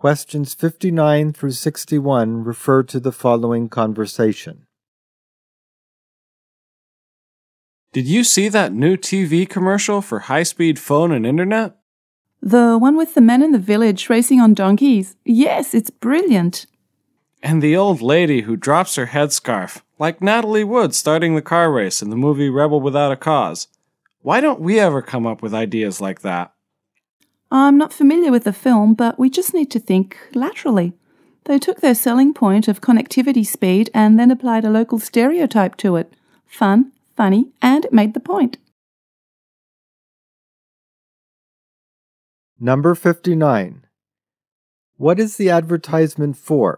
Questions 59 through 61 refer to the following conversation. Did you see that new TV commercial for high-speed phone and internet? The one with the men in the village racing on donkeys. Yes, it's brilliant. And the old lady who drops her headscarf, like Natalie Wood starting the car race in the movie Rebel Without a Cause. Why don't we ever come up with ideas like that? I'm not familiar with the film, but we just need to think laterally. They took their selling point of connectivity speed and then applied a local stereotype to it. Fun, funny, and it made the point. Number 59. What is the advertisement for?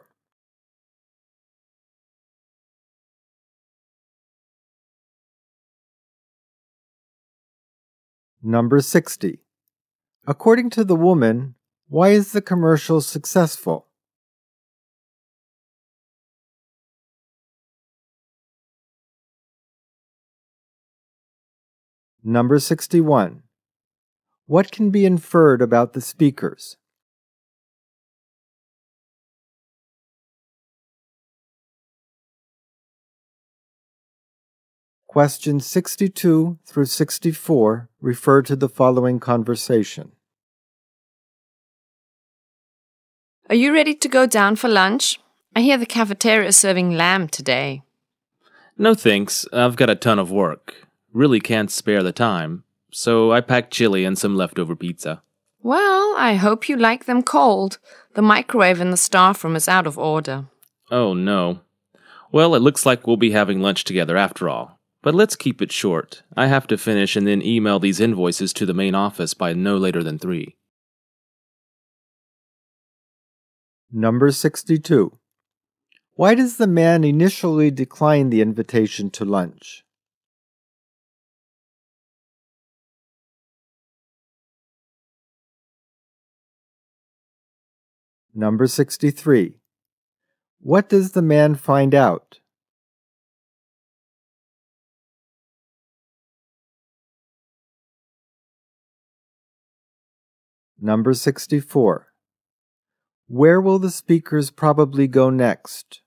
Number 60. According to the woman, why is the commercial successful? Number 61. What can be inferred about the speakers? Questions 62 through 64 refer to the following conversation. Are you ready to go down for lunch? I hear the cafeteria is serving lamb today. No thanks, I've got a ton of work. Really can't spare the time, so I packed chili and some leftover pizza. Well, I hope you like them cold. The microwave in the staff room is out of order. Oh no. Well, it looks like we'll be having lunch together after all. But let's keep it short. I have to finish and then email these invoices to the main office by no later than 3. Number 62. Why does the man initially decline the invitation to lunch? Number 63. What does the man find out? Number 64. Where will the speakers probably go next?